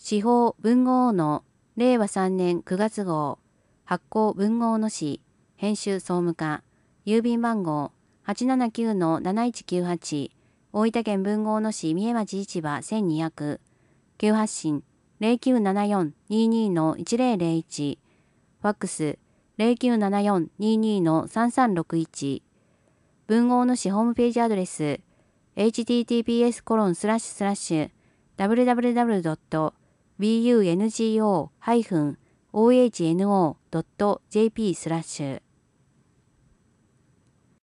地方文豪の令和3年9月号、発行文豪の誌、編集総務課、郵便番号 879-7198、大分県文豪の誌三重町市場1200、旧発信 0974-22-1001、ファックス 0974-22-3361、文豪の誌ホームページアドレス https://www.bungo-ohno.jp/